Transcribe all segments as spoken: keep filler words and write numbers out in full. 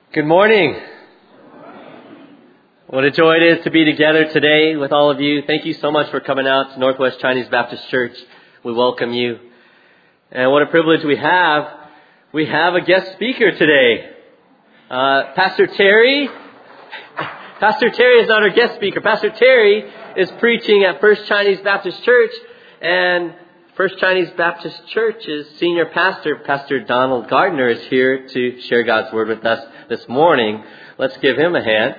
Good morning. What a joy it is to be together today with all of you. Thank you so much for coming out to Northwest Chinese Baptist Church. We welcome you. And what a privilege we have. We have a guest speaker today. Uh, Pastor Terry. Pastor Terry is not our guest speaker. Pastor Terry is preaching at First Chinese Baptist Church. And First Chinese Baptist Church's senior pastor, Pastor Donald Gardner, is here to share God's Word with us this morning. Let's give him a hand.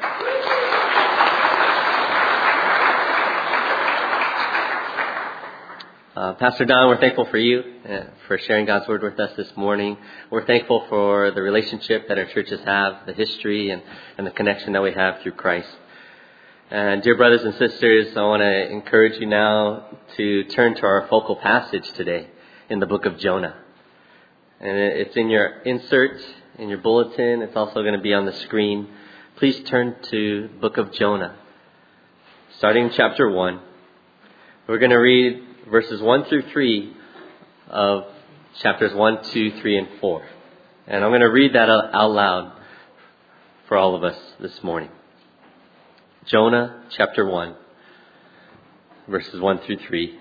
Uh, Pastor Don, we're thankful for you, uh, for sharing God's Word with us this morning. We're thankful for the relationship that our churches have, the history and, and the connection that we have through Christ. And dear brothers and sisters, I want to encourage you now to turn to our focal passage today in the book of Jonah. And it's in your insert, in your bulletin. It's also going to be on the screen. Please turn to the book of Jonah, starting in chapter one. We're going to read verses one through three of chapters one, two, three, and four. And I'm going to read that out loud for all of us this morning. Jonah chapter one, verses one through three.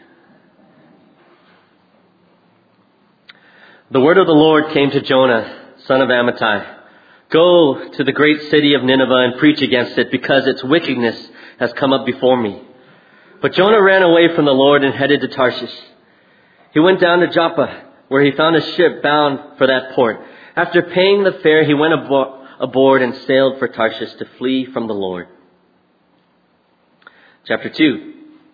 The word of the Lord came to Jonah, son of Amittai. Go to the great city of Nineveh and preach against it, because its wickedness has come up before me. But Jonah ran away from the Lord and headed to Tarshish. He went down to Joppa, where he found a ship bound for that port. After paying the fare, he went abo- aboard and sailed for Tarshish to flee from the Lord. Chapter two.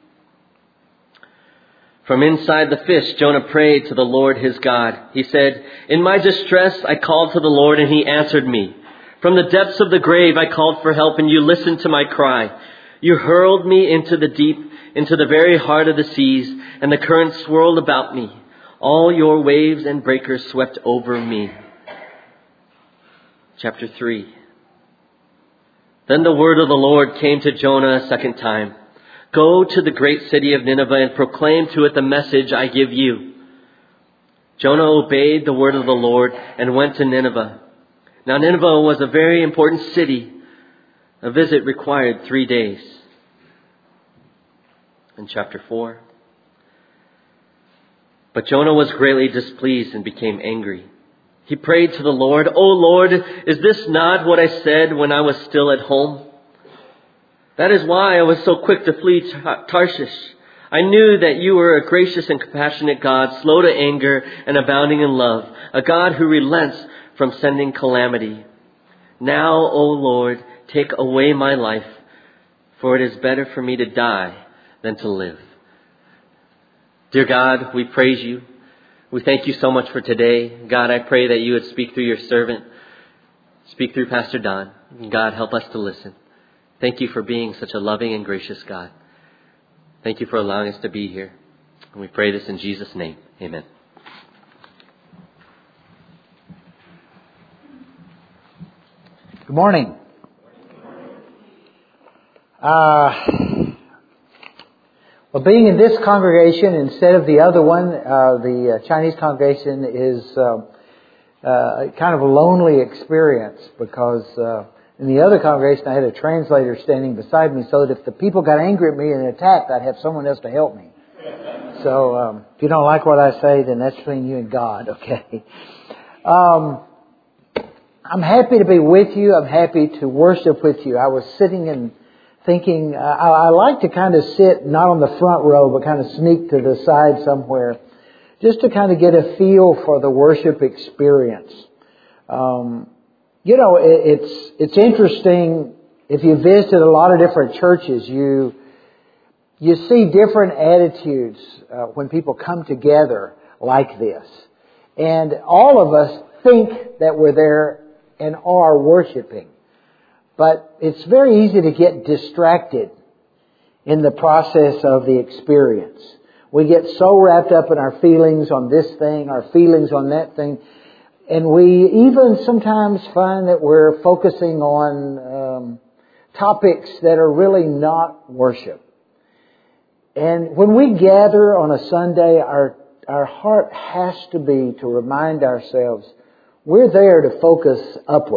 From inside the fish, Jonah prayed to the Lord his God. He said, "In my distress, I called to the Lord, and he answered me. From the depths of the grave, I called for help, and you listened to my cry. You hurled me into the deep, into the very heart of the seas, and the currents swirled about me. All your waves and breakers swept over me." Chapter three. Then the word of the Lord came to Jonah a second time. Go to the great city of Nineveh and proclaim to it the message I give you. Jonah obeyed the word of the Lord and went to Nineveh. Now Nineveh was a very important city. A visit required three days. In chapter four. But Jonah was greatly displeased and became angry. He prayed to the Lord, "O Lord, is this not what I said when I was still at home? That is why I was so quick to flee to Tarshish. I knew that you were a gracious and compassionate God, slow to anger and abounding in love, a God who relents from sending calamity. Now, O Lord, take away my life, for it is better for me to die than to live." Dear God, we praise you. We thank you so much for today. God, I pray that you would speak through your servant, speak through Pastor Don. God, help us to listen. Thank you for being such a loving and gracious God. Thank you for allowing us to be here. And we pray this in Jesus' name. Amen. Good morning. Uh, well, being in this congregation instead of the other one, uh, the uh, Chinese congregation, is uh, uh, kind of a lonely experience, because uh, in the other congregation I had a translator standing beside me, so that if the people got angry at me and attacked, I'd have someone else to help me. So um, if you don't like what I say, then that's between you and God, okay? Um, I'm happy to be with you. I'm happy to worship with you. I was sitting and thinking, uh, I, I like to kind of sit not on the front row, but kind of sneak to the side somewhere, just to kind of get a feel for the worship experience. Um, you know, it, it's it's interesting. If you visited a lot of different churches, you you see different attitudes uh, when people come together like this, and all of us think that we're there and are worshiping. But it's very easy to get distracted in the process of the experience. We get so wrapped up in our feelings on this thing, our feelings on that thing, and we even sometimes find that we're focusing on um, topics that are really not worship. And when we gather on a Sunday, our our heart has to be to remind ourselves we're there to focus upward.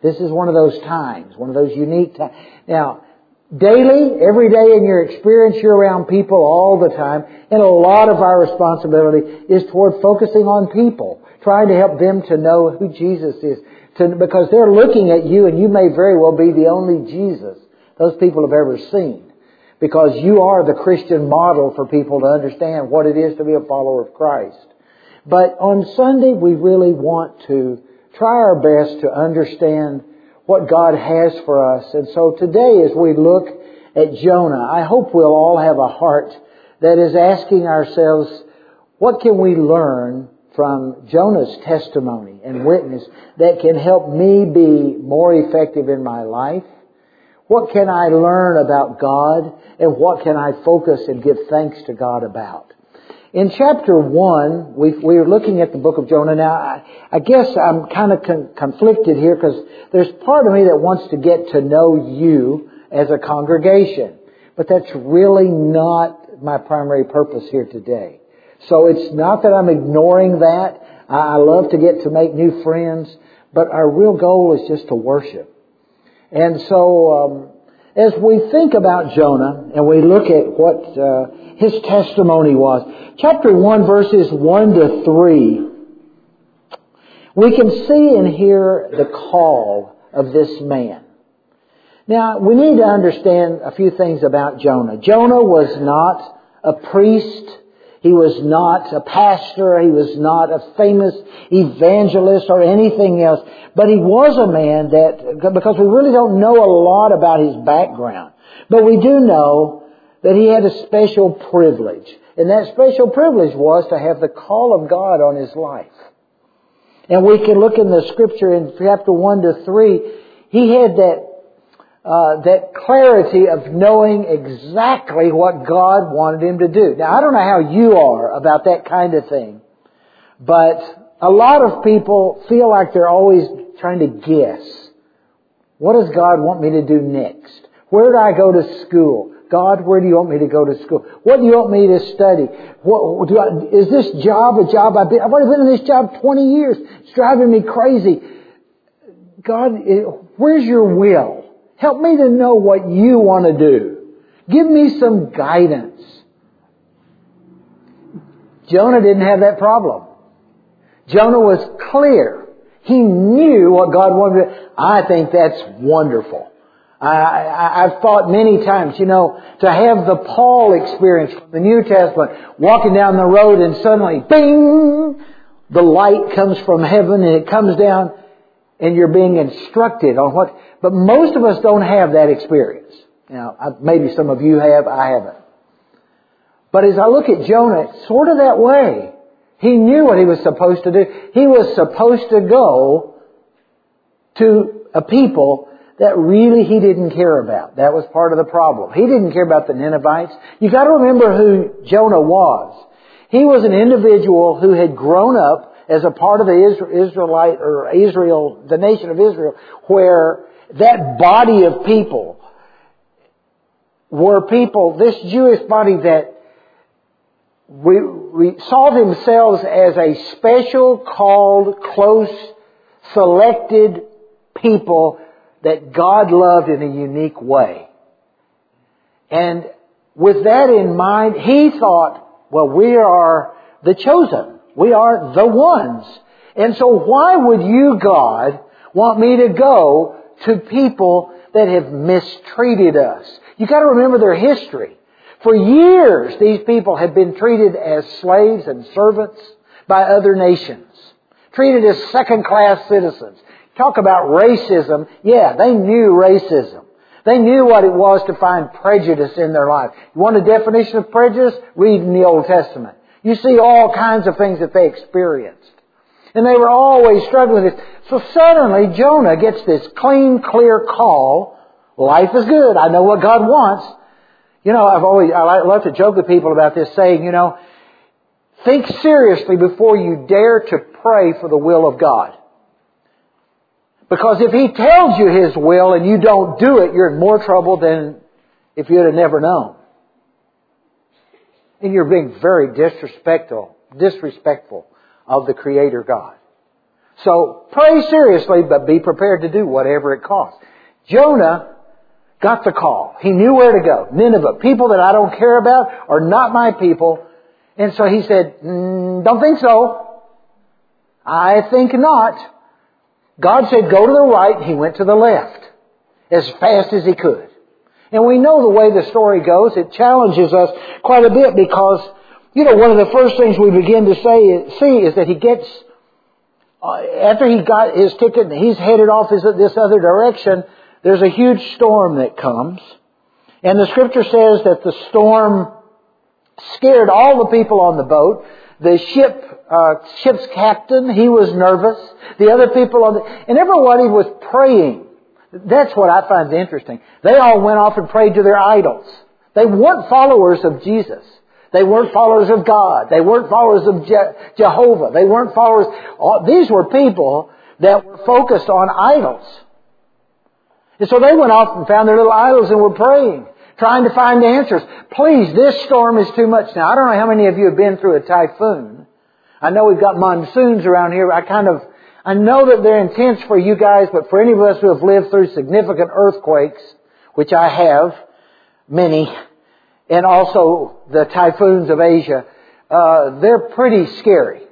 This is one of those times, one of those unique times. Now, daily, every day in your experience, you're around people all the time. And a lot of our responsibility is toward focusing on people, trying to help them to know who Jesus is. To, because they're looking at you, and you may very well be the only Jesus those people have ever seen. Because you are the Christian model for people to understand what it is to be a follower of Christ. But on Sunday, we really want to try our best to understand what God has for us. And so today, as we look at Jonah, I hope we'll all have a heart that is asking ourselves, what can we learn from Jonah's testimony and witness that can help me be more effective in my life? What can I learn about God, and what can I focus and give thanks to God about? In chapter one, we we're looking at the book of Jonah. Now, I, I guess I'm kind of con- conflicted here because there's part of me that wants to get to know you as a congregation. But that's really not my primary purpose here today. So it's not that I'm ignoring that. I, I love to get to make new friends. But our real goal is just to worship. And so, um, as we think about Jonah and we look at what uh, his testimony was, chapter one, verses one to three, we can see and hear the call of this man. Now, we need to understand a few things about Jonah. Jonah was not a priest. He was not a pastor. He was not a famous evangelist or anything else. But he was a man that, because we really don't know a lot about his background, but we do know that he had a special privilege. And that special privilege was to have the call of God on his life. And we can look in the scripture in chapter one to three. He had that Uh, that clarity of knowing exactly what God wanted him to do. Now, I don't know how you are about that kind of thing, but a lot of people feel like they're always trying to guess. What does God want me to do next? Where do I go to school? God, where do you want me to go to school? What do you want me to study? What, do I, is this job a job I've been... I've already been in this job twenty years. It's driving me crazy. God, where's your will? Help me to know what you want to do. Give me some guidance. Jonah didn't have that problem. Jonah was clear. He knew what God wanted to do. I think that's wonderful. I, I, I've thought many times, you know, to have the Paul experience from the New Testament, walking down the road and suddenly, bing, the light comes from heaven and it comes down and you're being instructed on what... But most of us don't have that experience. Now, maybe some of you have, I haven't. But as I look at Jonah, it's sort of that way. He knew what he was supposed to do. He was supposed to go to a people that really he didn't care about. That was part of the problem. He didn't care about the Ninevites. You got to remember who Jonah was. He was an individual who had grown up as a part of the Israelite or Israel, the nation of Israel, where that body of people were people, this Jewish body that we, we saw themselves as a special, called, close, selected people that God loved in a unique way. And with that in mind, he thought, well, we are the chosen. We are the ones. And so why would you, God, want me to go to people that have mistreated us? You got to remember their history. For years, these people have been treated as slaves and servants by other nations. Treated as second-class citizens. Talk about racism. Yeah, they knew racism. They knew what it was to find prejudice in their life. You want a definition of prejudice? Read in the Old Testament. You see all kinds of things that they experienced. And they were always struggling with this. So suddenly Jonah gets this clean, clear call. Life is good. I know what God wants. You know, I've always, I love to joke with people about this, saying, you know, think seriously before you dare to pray for the will of God. Because if He tells you His will and you don't do it, you're in more trouble than if you'd have never known. And you're being very disrespectful, disrespectful of the Creator God. So pray seriously, but be prepared to do whatever it costs. Jonah got the call. He knew where to go. Nineveh, people that I don't care about are not my people. And so he said, mm, don't think so. I think not. God said, go to the right. He went to the left as fast as he could. And we know the way the story goes. It challenges us quite a bit because, you know, one of the first things we begin to say, see is that he gets, uh, after he got his ticket and he's headed off his, this other direction, there's a huge storm that comes. And the scripture says that the storm scared all the people on the boat. The ship, uh, ship's captain, he was nervous. The other people on the, and everybody was praying. That's what I find interesting. They all went off and prayed to their idols. They weren't followers of Jesus. They weren't followers of God. They weren't followers of Je- Jehovah. They weren't followers. All, these were people that were focused on idols. And so they went off and found their little idols and were praying, trying to find answers. Please, this storm is too much. Now, I don't know how many of you have been through a typhoon. I know we've got monsoons around here. I kind of, I know that they're intense for you guys, but for any of us who have lived through significant earthquakes, which I have, many, and also the typhoons of Asia, uh, they're pretty scary.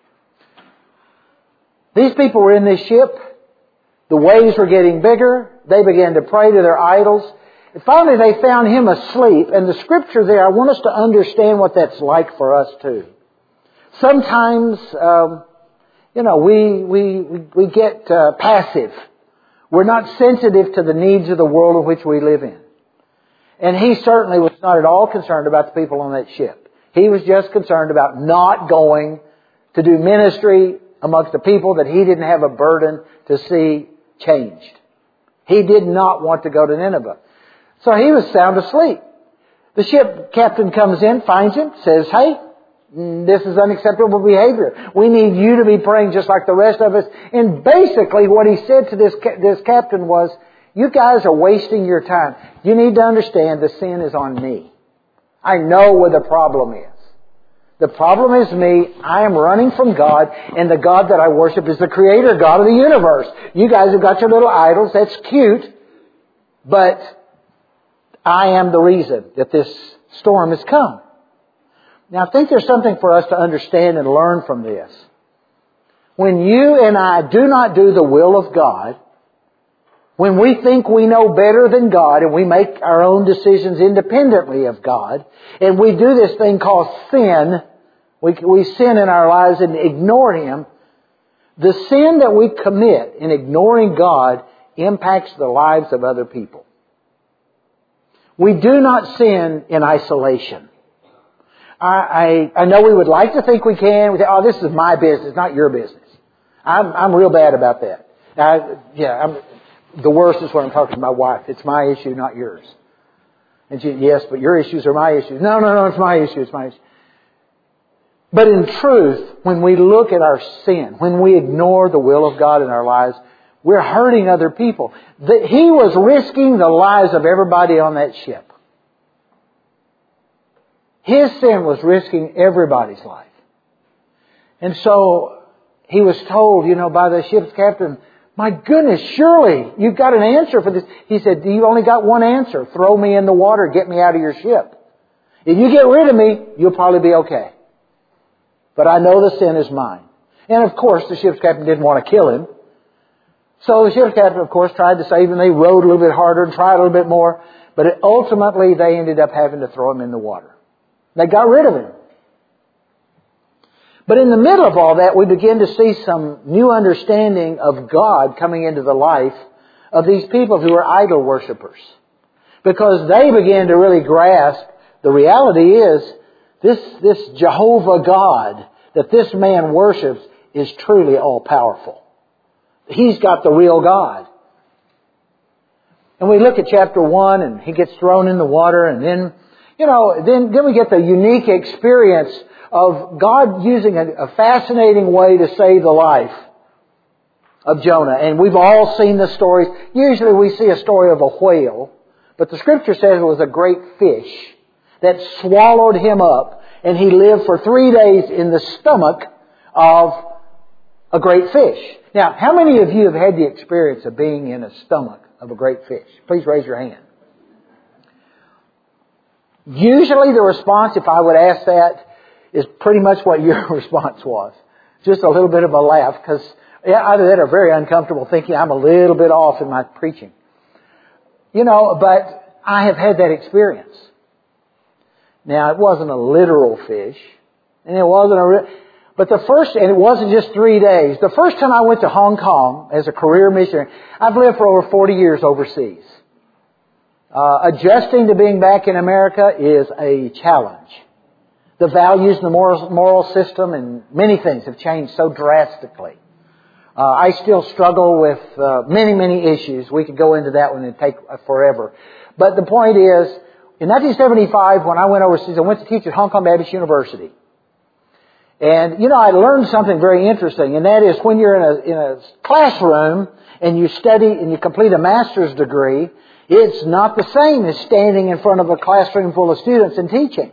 These people were in this ship. The waves were getting bigger. They began to pray to their idols. And finally they found him asleep. And the scripture there, I want us to understand what that's like for us too. Sometimes, um, you know, we, we, we get uh, passive. We're not sensitive to the needs of the world in which we live in. And he certainly was not at all concerned about the people on that ship. He was just concerned about not going to do ministry amongst the people that he didn't have a burden to see changed. He did not want to go to Nineveh. So he was sound asleep. The ship captain comes in, finds him, says, hey, this is unacceptable behavior. We need you to be praying just like the rest of us. And basically what he said to this, this captain was, you guys are wasting your time. You need to understand the sin is on me. I know where the problem is. The problem is me. I am running from God, and the God that I worship is the Creator God of the universe. You guys have got your little idols. That's cute. But I am the reason that this storm has come. Now, I think there's something for us to understand and learn from this. When you and I do not do the will of God, when we think we know better than God and we make our own decisions independently of God, and we do this thing called sin, we, we sin in our lives and ignore Him, the sin that we commit in ignoring God impacts the lives of other people. We do not sin in isolation. I, I, I know we would like to think we can. We say, oh, this is my business, not your business. I'm, I'm real bad about that. I, yeah, I'm... The worst is when I'm talking to my wife. It's my issue, not yours. And she, yes, but your issues are my issues. No, no, no, it's my issue, it's my issue. But in truth, when we look at our sin, when we ignore the will of God in our lives, we're hurting other people. The, he was risking the lives of everybody on that ship. His sin was risking everybody's life. And so he was told, you know, by the ship's captain, my goodness, surely you've got an answer for this. He said, you've only got one answer. Throw me in the water, get me out of your ship. If you get rid of me, you'll probably be okay. But I know the sin is mine. And of course, the ship's captain didn't want to kill him. So the ship's captain, of course, tried to save him. They rowed a little bit harder and tried a little bit more. But it, ultimately, they ended up having to throw him in the water. They got rid of him. But in the middle of all that, we begin to see some new understanding of God coming into the life of these people who are idol worshippers. Because they began to really grasp the reality is this, this Jehovah God that this man worships is truly all-powerful. He's got the real God. And we look at chapter one and he gets thrown in the water and then, you know, then, then we get the unique experience of God using a, a fascinating way to save the life of Jonah. And we've all seen the stories. Usually we see a story of a whale, but the scripture says it was a great fish that swallowed him up, and he lived for three days in the stomach of a great fish. Now, how many of you have had the experience of being in a stomach of a great fish? Please raise your hand. Usually the response, if I would ask that, is pretty much what your response was. Just a little bit of a laugh, because either that or very uncomfortable thinking I'm a little bit off in my preaching. You know, but I have had that experience. Now, it wasn't a literal fish, and it wasn't a real... But the first, and it wasn't just three days. The first time I went to Hong Kong as a career missionary, I've lived for over forty years overseas. Uh, adjusting to being back in America is a challenge. The values and the moral, moral system and many things have changed so drastically. Uh, I still struggle with uh, many, many issues. We could go into that one and take forever. But the point is, in nineteen seventy-five, when I went overseas, I went to teach at Hong Kong Baptist University. And, you know, I learned something very interesting, and that is when you're in a, in a classroom and you study and you complete a master's degree, it's not the same as standing in front of a classroom full of students and teaching.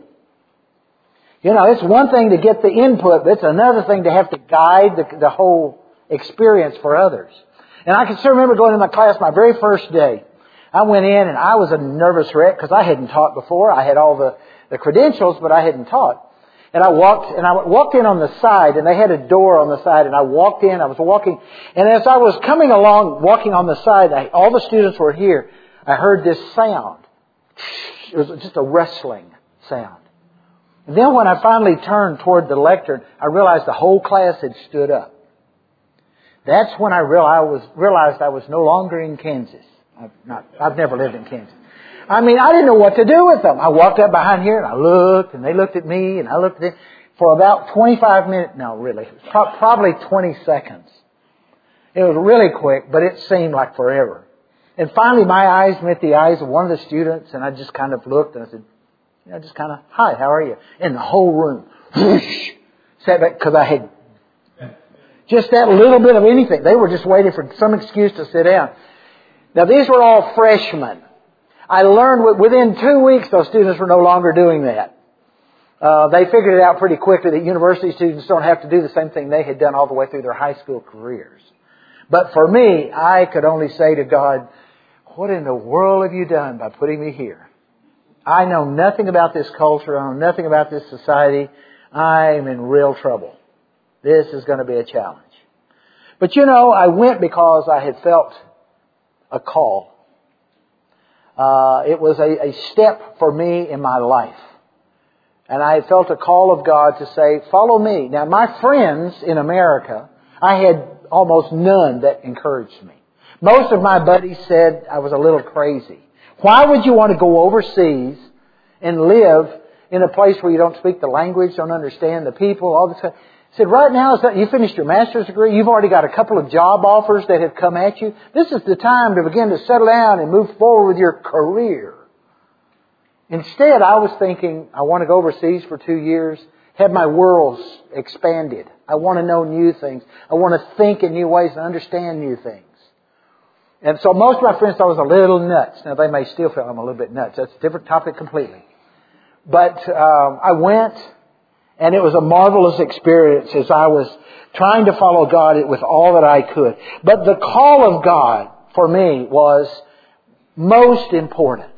You know, it's one thing to get the input, but it's another thing to have to guide the, the whole experience for others. And I can still remember going to my class my very first day. I went in and I was a nervous wreck because I hadn't taught before. I had all the, the credentials, but I hadn't taught. And I walked, and I walked in on the side, and they had a door on the side, and I walked in, I was walking, and as I was coming along, walking on the side, I, all the students were here, I heard this sound. It was just a rustling sound. And then when I finally turned toward the lectern, I realized the whole class had stood up. That's when I realized I was, realized I was no longer in Kansas. I've, not, I've never lived in Kansas. I mean, I didn't know what to do with them. I walked up behind here and I looked and they looked at me and I looked at them for about twenty-five minutes. No, really. It was pro- probably twenty seconds. It was really quick, but it seemed like forever. And finally my eyes met the eyes of one of the students and I just kind of looked and I said, you know, just kind of, hi, how are you? And the whole room, whoosh, sat back because I had just that little bit of anything. They were just waiting for some excuse to sit down. Now these were all freshmen. I learned within two weeks those students were no longer doing that. Uh, they figured it out pretty quickly that university students don't have to do the same thing they had done all the way through their high school careers. But for me, I could only say to God, what in the world have you done by putting me here? I know nothing about this culture. I know nothing about this society. I'm in real trouble. This is going to be a challenge. But you know, I went because I had felt a call. Uh, it was a, a step for me in my life. And I had felt a call of God to say, follow me. Now, my friends in America, I had almost none that encouraged me. Most of my buddies said I was a little crazy. Why would you want to go overseas and live in a place where you don't speak the language, don't understand the people, all this kind of... I said, right now, is that you finished your master's degree, you've already got a couple of job offers that have come at you. This is the time to begin to settle down and move forward with your career. Instead, I was thinking, I want to go overseas for two years, have my world expanded. I want to know new things. I want to think in new ways and understand new things. And so most of my friends thought I was a little nuts. Now, they may still feel I'm a little bit nuts. That's a different topic completely. But um, I went... And it was a marvelous experience as I was trying to follow God with all that I could. But the call of God for me was most important.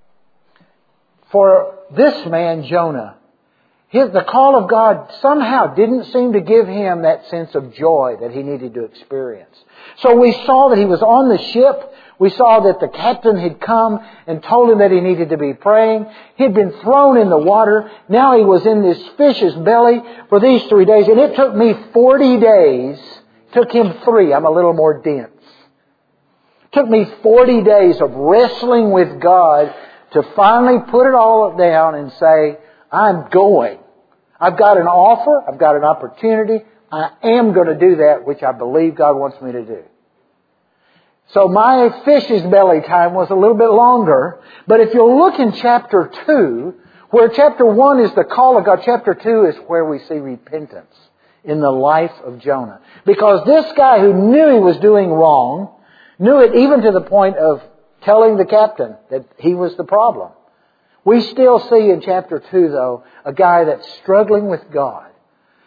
For this man, Jonah, his, the call of God somehow didn't seem to give him that sense of joy that he needed to experience. So we saw that he was on the ship. We saw that the captain had come and told him that he needed to be praying. He'd been thrown in the water. Now he was in this fish's belly for these three days. And it took me forty days. Took him three. I'm a little more dense. It took me forty days of wrestling with God to finally put it all down and say, I'm going. I've got an offer. I've got an opportunity. I am going to do that which I believe God wants me to do. So my fish's belly time was a little bit longer. But if you'll look in chapter two, where chapter one is the call of God, chapter two is where we see repentance in the life of Jonah. Because this guy who knew he was doing wrong, knew it even to the point of telling the captain that he was the problem. We still see in chapter two, though, a guy that's struggling with God.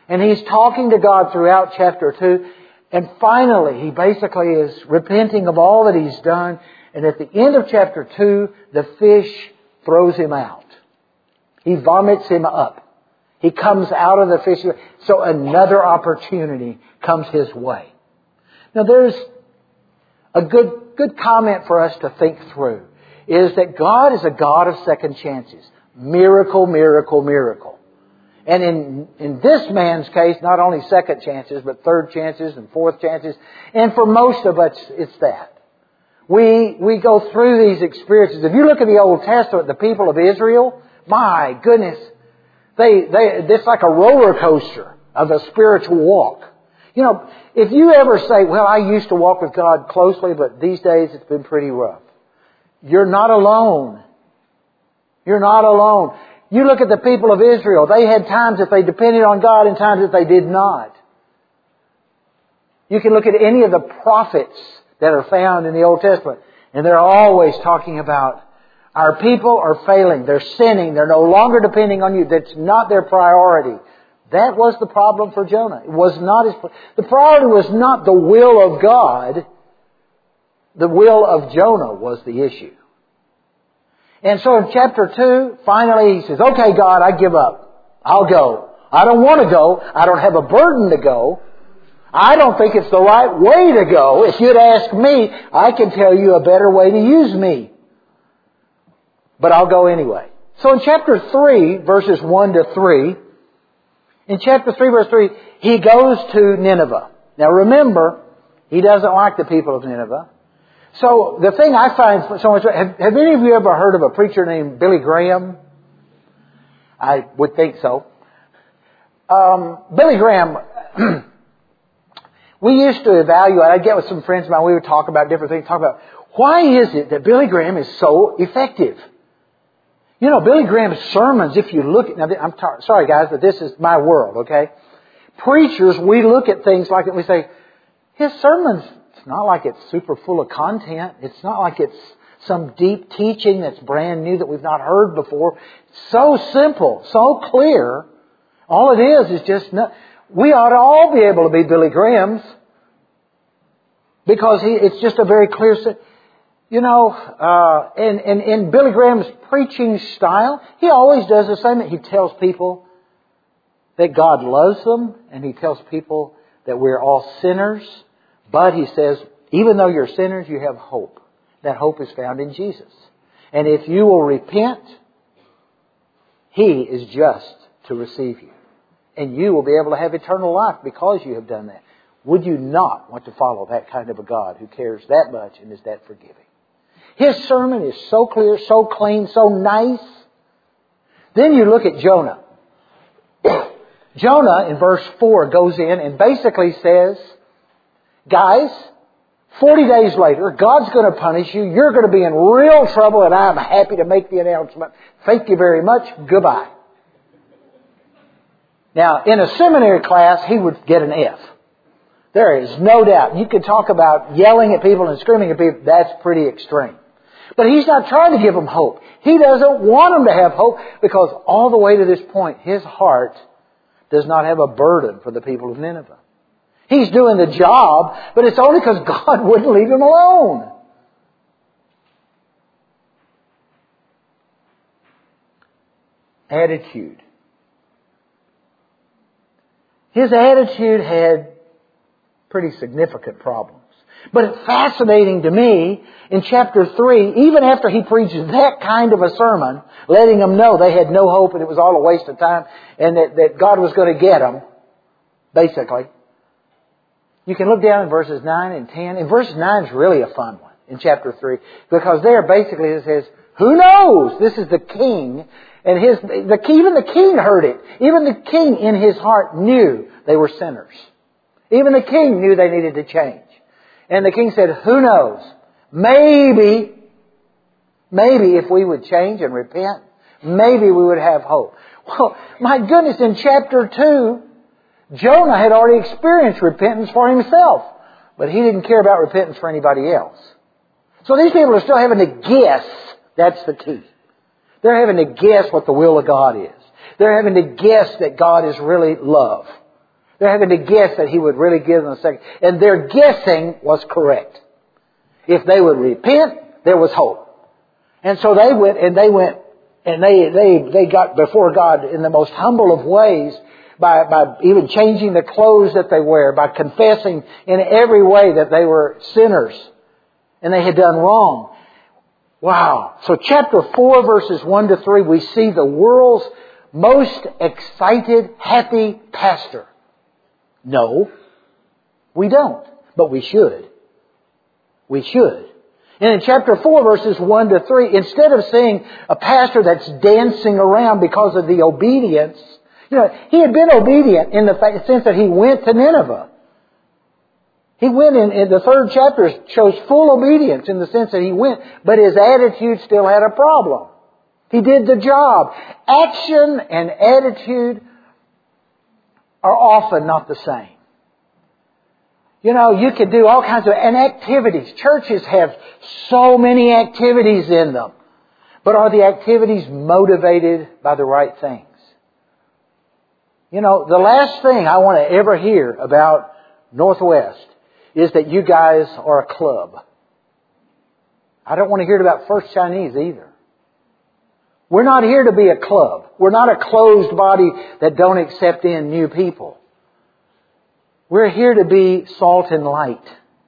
And he's talking to God throughout chapter two. And finally, he basically is repenting of all that he's done. And at the end of chapter two, the fish throws him out. He vomits him up. He comes out of the fish. So another opportunity comes his way. Now there's a good, good comment for us to think through. Is that God is a God of second chances. Miracle, miracle, miracle. And in, in this man's case, not only second chances, but third chances and fourth chances. And for most of us, it's that. We, we go through these experiences. If you look at the Old Testament, the people of Israel, my goodness, they, they, it's like a roller coaster of a spiritual walk. You know, if you ever say, well, I used to walk with God closely, but these days it's been pretty rough. You're not alone. You're not alone. You look at the people of Israel. They had times that they depended on God and times that they did not. You can look at any of the prophets that are found in the Old Testament, and they're always talking about our people are failing. They're sinning. They're no longer depending on you. That's not their priority. That was the problem for Jonah. It was not his. The priority was not the will of God. The will of Jonah was the issue. And so in chapter two, finally he says, okay, God, I give up. I'll go. I don't want to go. I don't have a burden to go. I don't think it's the right way to go. If you'd ask me, I can tell you a better way to use me. But I'll go anyway. So in chapter three, verses one to three, in chapter three, verse three, he goes to Nineveh. Now remember, he doesn't like the people of Nineveh. So the thing I find so much, have, have any of you ever heard of a preacher named Billy Graham? I would think so. Um, Billy Graham, we used to evaluate, I'd get with some friends of mine, we would talk about different things, talk about why is it that Billy Graham is so effective? You know, Billy Graham's sermons, if you look at, now I'm tar- sorry guys, but this is my world, okay? Preachers, we look at things like it and we say, his sermons, it's not like it's super full of content. It's not like it's some deep teaching that's brand new that we've not heard before. So simple, so clear. All it is is just, not, we ought to all be able to be Billy Grahams because he, it's just a very clear, you know, uh, and, and in Billy Graham's preaching style, he always does the same. He tells people that God loves them, and he tells people that we're all sinners. But he says, even though you're sinners, you have hope. That hope is found in Jesus. And if you will repent, He is just to receive you. And you will be able to have eternal life because you have done that. Would you not want to follow that kind of a God who cares that much and is that forgiving? His sermon is so clear, so clean, so nice. Then you look at Jonah. Jonah in verse four goes in and basically says, guys, forty days later, God's going to punish you. You're going to be in real trouble, and I'm happy to make the announcement. Thank you very much. Goodbye. Now, in a seminary class, he would get an F. There is no doubt. You could talk about yelling at people and screaming at people. That's pretty extreme. But he's not trying to give them hope. He doesn't want them to have hope because all the way to this point, his heart does not have a burden for the people of Nineveh. He's doing the job, but it's only because God wouldn't leave him alone. Attitude. His attitude had pretty significant problems. But it's fascinating to me, in chapter three, even after he preaches that kind of a sermon, letting them know they had no hope and it was all a waste of time and that, that God was going to get them, basically. You can look down in verses nine and ten. And verse nine is really a fun one in chapter three. Because there basically it says, who knows? This is the king. And his, the, even the king heard it. Even the king in his heart knew they were sinners. Even the king knew they needed to change. And the king said, who knows? Maybe, maybe if we would change and repent, maybe we would have hope. Well, my goodness, in chapter two, Jonah had already experienced repentance for himself. But he didn't care about repentance for anybody else. So these people are still having to guess. That's the key. They're having to guess what the will of God is. They're having to guess that God is really love. They're having to guess that He would really give them a second. And their guessing was correct. If they would repent, there was hope. And so they went and they went and they, they, they got before God in the most humble of ways by, by even changing the clothes that they wear, by confessing in every way that they were sinners and they had done wrong. Wow. So chapter four verses one to three, we see the world's most excited, happy pastor. No, we don't, but we should. We should. And in chapter four, verses one to three, instead of seeing a pastor that's dancing around because of the obedience, you know, he had been obedient in the sense that he went to Nineveh. He went in, in the third chapter shows full obedience in the sense that he went, but his attitude still had a problem. He did the job. Action and attitude are often not the same. You know, you could do all kinds of, and activities. Churches have so many activities in them. But are the activities motivated by the right things? You know, the last thing I want to ever hear about Northwest is that you guys are a club. I don't want to hear it about First Chinese either. We're not here to be a club. We're not a closed body that don't accept in new people. We're here to be salt and light.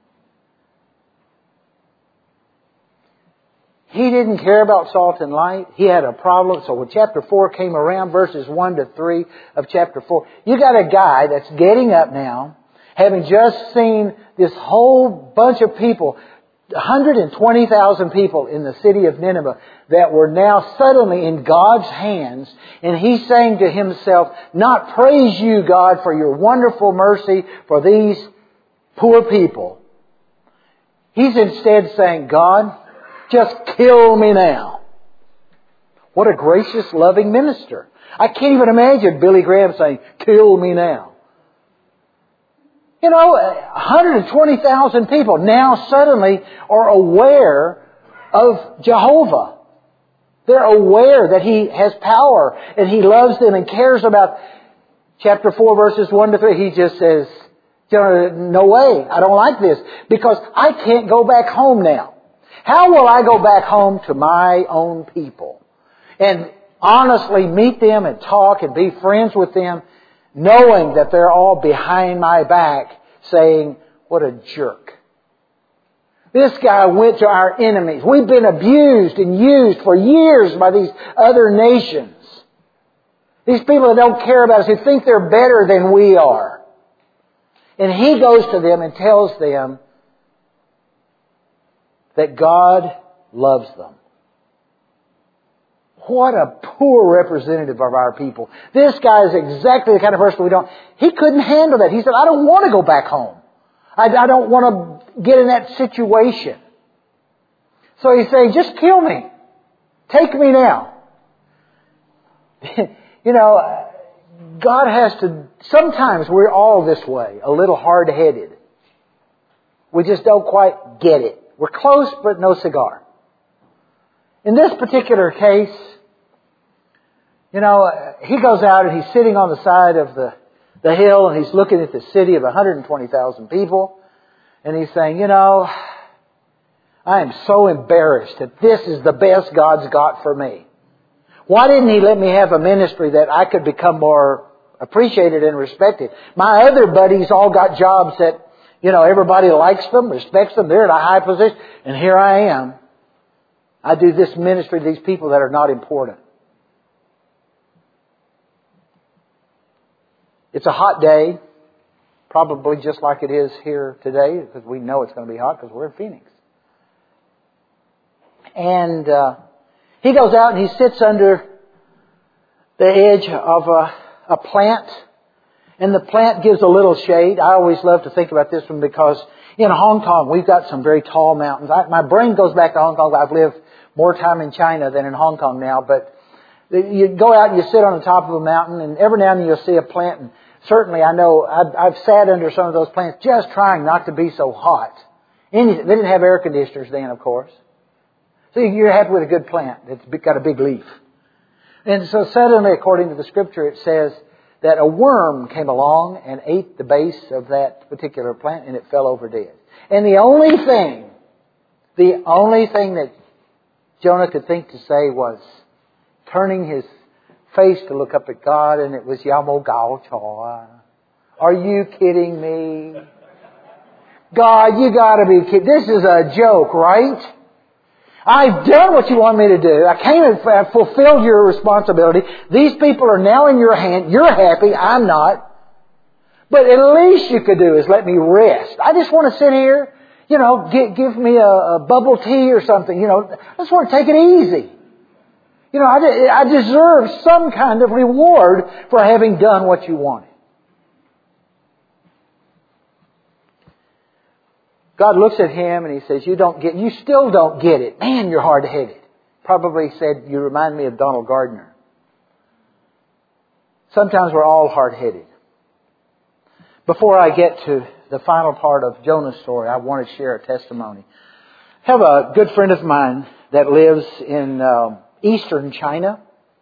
He didn't care about salt and light. He had a problem. So when chapter four came around, verses one to three of chapter four, you got a guy that's getting up now, having just seen this whole bunch of people, one hundred twenty thousand people in the city of Nineveh that were now suddenly in God's hands. And he's saying to himself, not praise you, God, for your wonderful mercy for these poor people. He's instead saying, God, just kill me now. What a gracious, loving minister. I can't even imagine Billy Graham saying, kill me now. You know, one hundred twenty thousand people now suddenly are aware of Jehovah. They're aware that He has power and He loves them and cares about. Chapter four verses one to three, He just says, no way, I don't like this because I can't go back home now. How will I go back home to my own people and honestly meet them and talk and be friends with them, knowing that they're all behind my back saying, what a jerk. This guy went to our enemies. We've been abused and used for years by these other nations. These people that don't care about us, who think they're better than we are. And he goes to them and tells them that God loves them. What a poor representative of our people. This guy is exactly the kind of person we don't... He couldn't handle that. He said, I don't want to go back home. I, I don't want to get in that situation. So he's saying, just kill me. Take me now. You know, God has to... Sometimes we're all this way, a little hard-headed. We just don't quite get it. We're close, but no cigar. In this particular case, you know, he goes out and he's sitting on the side of the, the hill and he's looking at the city of one hundred twenty thousand people. And he's saying, you know, I am so embarrassed that this is the best God's got for me. Why didn't He let me have a ministry that I could become more appreciated and respected? My other buddies all got jobs that, you know, everybody likes them, respects them. They're in a high position. And here I am. I do this ministry to these people that are not important. It's a hot day, probably just like it is here today, because we know it's going to be hot because we're in Phoenix. And uh, he goes out and he sits under the edge of a, a plant, and the plant gives a little shade. I always love to think about this one because in Hong Kong we've got some very tall mountains. I, my brain goes back to Hong Kong. I've lived more time in China than in Hong Kong now, but you go out and you sit on the top of a mountain, and every now and then you'll see a plant. And certainly, I know I've, I've sat under some of those plants just trying not to be so hot. Any, they didn't have air conditioners then, of course. So you're happy with a good plant that's got a big leaf. And so suddenly, according to the Scripture, it says that a worm came along and ate the base of that particular plant and it fell over dead. And the only thing, the only thing that Jonah could think to say was turning his face to look up at God, and it was Yamo Gao Choa. Are you kidding me? God, you gotta be kidding. This is a joke, right? I've done what you want me to do. I came and f- fulfilled your responsibility. These people are now in your hand. You're happy. I'm not. But at least you could do is let me rest. I just want to sit here, you know, give, give me a, a bubble tea or something. You know, I just want to take it easy. You know, I, I deserve some kind of reward for having done what you wanted. God looks at him and He says, you don't get, you still don't get it. Man, you're hard-headed. Probably said, you remind me of Donald Gardner. Sometimes we're all hard-headed. Before I get to the final part of Jonah's story, I want to share a testimony. I have a good friend of mine that lives in uh, eastern China.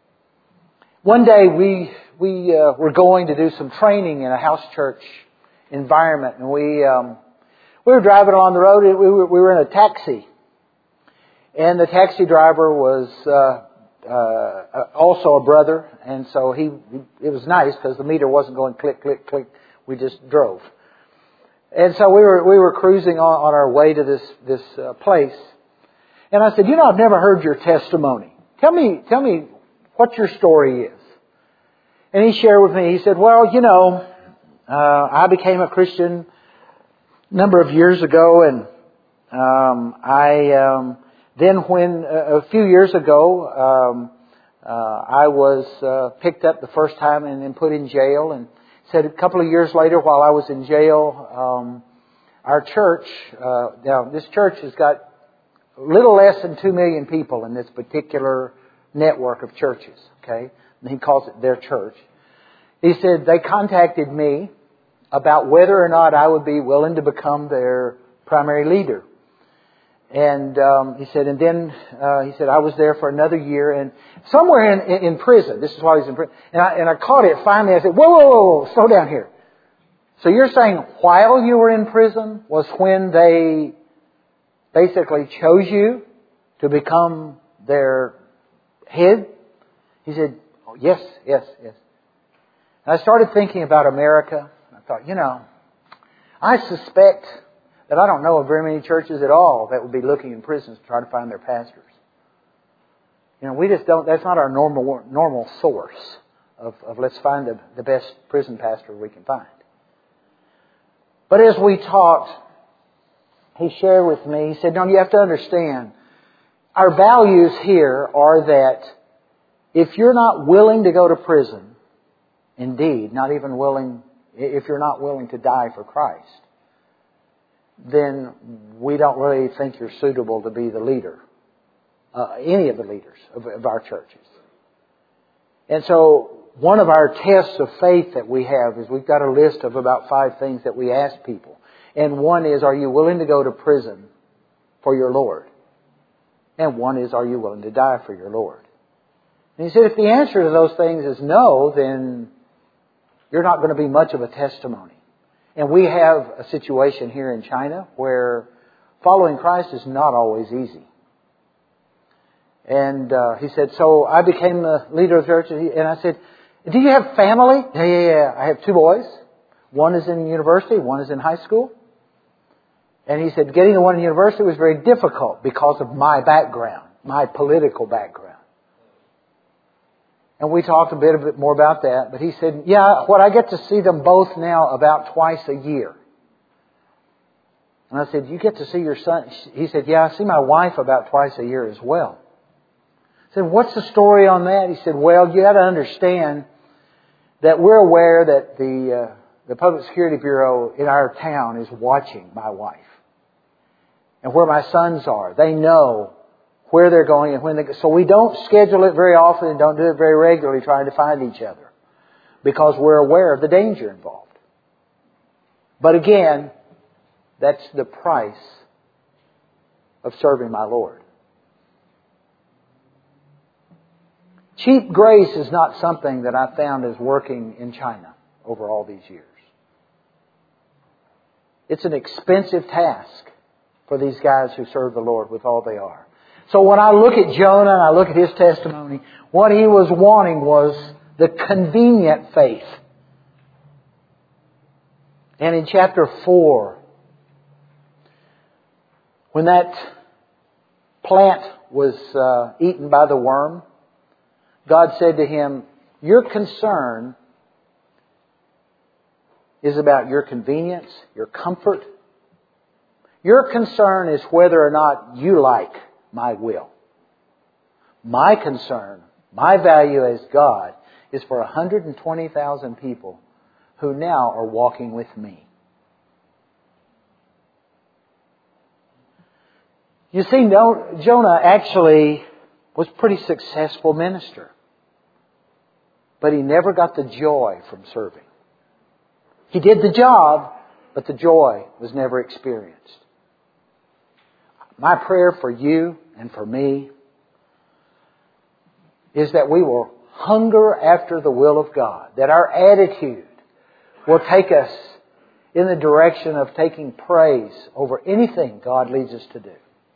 One day we we uh, were going to do some training in a house church environment, and we um, we were driving along the road. And we were we were in a taxi, and the taxi driver was uh, uh, also a brother, and so he it was nice because the meter wasn't going click click click. We just drove. And so we were we were cruising on, on our way to this this uh, place, and I said, you know, I've never heard your testimony. Tell me tell me what your story is. And he shared with me. He said, well, you know, uh, I became a Christian a number of years ago, and um, I um, then when uh, a few years ago um, uh, I was uh, picked up the first time and then put in jail. And said a couple of years later, while I was in jail, um, our church, uh, now this church has got a little less than two million people in this particular network of churches, okay? And he calls it their church. He said they contacted me about whether or not I would be willing to become their primary leader. And um, he said, and then uh, he said, I was there for another year, and somewhere in, in, in prison. This is why he's in prison. And I, and I caught it finally. I said, whoa, whoa, whoa, whoa, slow down here. So you're saying while you were in prison was when they basically chose you to become their head? He said, oh, yes, yes, yes. And I started thinking about America. I thought, you know, I suspect that I don't know of very many churches at all that would be looking in prisons to try to find their pastors. You know, we just don't, that's not our normal normal source of, of let's find the, the best prison pastor we can find. But as we talked, he shared with me, he said, no, you have to understand, our values here are that if you're not willing to go to prison, indeed, not even willing, if you're not willing to die for Christ, then we don't really think you're suitable to be the leader, uh, any of the leaders of, of our churches. And so one of our tests of faith that we have is we've got a list of about five things that we ask people. And one is, are you willing to go to prison for your Lord? And one is, are you willing to die for your Lord? And he said, if the answer to those things is no, then you're not going to be much of a testimony. And we have a situation here in China where following Christ is not always easy. And uh, he said, so I became the leader of the church. And I said, do you have family? Yeah, yeah, yeah. I have two boys. One is in university, one is in high school. And he said, getting the one in university was very difficult because of my background, my political background. And we talked a bit, a bit more about that. But he said, yeah, what I get to see them both now about twice a year. And I said, you get to see your son? He said, yeah, I see my wife about twice a year as well. I said, what's the story on that? He said, well, you got to understand that we're aware that the uh, the Public Security Bureau in our town is watching my wife and where my sons are. They know where they're going and when they go. So we don't schedule it very often and don't do it very regularly trying to find each other because we're aware of the danger involved. But again, that's the price of serving my Lord. Cheap grace is not something that I found is working in China over all these years. It's an expensive task for these guys who serve the Lord with all they are. So when I look at Jonah and I look at his testimony, what he was wanting was the convenient faith. And in chapter four, when that plant was uh, eaten by the worm, God said to him, your concern is about your convenience, your comfort. Your concern is whether or not you like my will. My concern, my value as God, is for one hundred twenty thousand people who now are walking with me. You see, Jonah actually was a pretty successful minister. But he never got the joy from serving. He did the job, but the joy was never experienced. My prayer for you and for me is that we will hunger after the will of God. That our attitude will take us in the direction of taking praise over anything God leads us to do.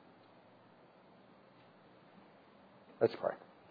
Let's pray.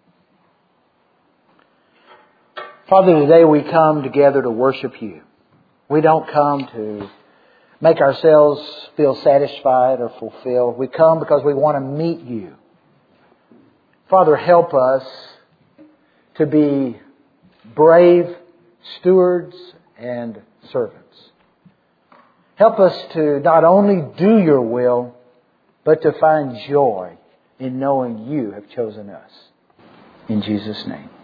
Father, today we come together to worship You. We don't come to make ourselves feel satisfied or fulfilled. We come because we want to meet You. Father, help us to be brave stewards and servants. Help us to not only do Your will, but to find joy in knowing You have chosen us. In Jesus' name.